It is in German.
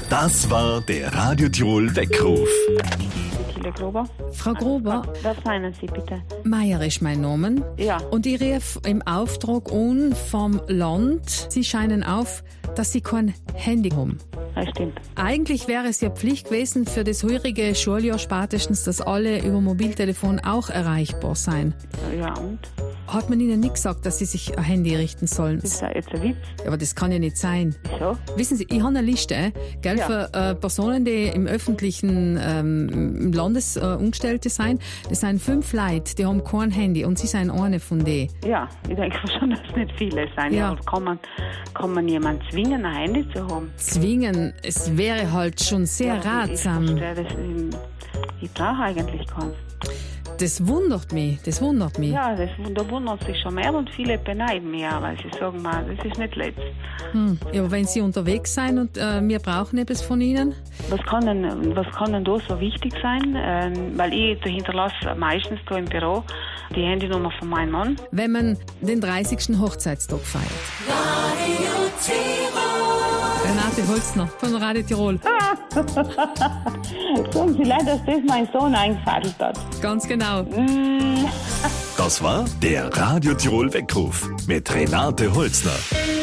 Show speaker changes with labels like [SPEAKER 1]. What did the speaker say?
[SPEAKER 1] Das war der Radio Tirol Weckruf.
[SPEAKER 2] Gruber.
[SPEAKER 3] Frau Gruber,
[SPEAKER 2] was meinen Sie bitte?
[SPEAKER 3] Meier ist mein Name.
[SPEAKER 2] Ja.
[SPEAKER 3] Und ich rief im Auftrag an vom Land. Sie scheinen auf, dass Sie kein Handy haben.
[SPEAKER 2] Das stimmt.
[SPEAKER 3] Eigentlich wäre es ja Pflicht gewesen für das heurige Schuljahr spätestens, dass alle über Mobiltelefon auch erreichbar sein.
[SPEAKER 2] Ja, und?
[SPEAKER 3] Hat man Ihnen nicht gesagt, dass Sie sich ein Handy richten sollen?
[SPEAKER 2] Das ist ja jetzt ein Witz.
[SPEAKER 3] Ja, aber das kann ja nicht sein.
[SPEAKER 2] Wieso?
[SPEAKER 3] Wissen Sie, ich habe eine Liste gell,
[SPEAKER 2] Ja.
[SPEAKER 3] für Personen, die im öffentlichen im Landesangestellte sein. Das sind 5 Leute, die haben kein Handy und Sie sind eine von denen.
[SPEAKER 2] Ja, ich denke schon, dass nicht viele sein.
[SPEAKER 3] Ja.
[SPEAKER 2] Aber kann man jemanden zwingen, ein Handy zu haben?
[SPEAKER 3] Zwingen, es wäre halt schon sehr ratsam.
[SPEAKER 2] Ich verstehe das. Ich brauche eigentlich keins.
[SPEAKER 3] Das wundert mich.
[SPEAKER 2] Ja, da wundert sich schon mehr und viele beneiden mich auch, weil sie sagen, man, das ist nicht letzt.
[SPEAKER 3] Ja, aber wenn Sie unterwegs sind und wir brauchen etwas von Ihnen?
[SPEAKER 2] Was kann denn da so wichtig sein? Weil ich hinterlasse meistens da im Büro die Handynummer von meinem Mann.
[SPEAKER 3] Wenn man den 30. Hochzeitstag feiert.
[SPEAKER 4] Radio Tirol.
[SPEAKER 3] Renate Holzner von Radio Tirol.
[SPEAKER 2] Sagen Sie leid, dass das mein Sohn eingefadelt hat.
[SPEAKER 3] Ganz genau.
[SPEAKER 1] Das war der Radio Tirol Weckruf mit Renate Holzner.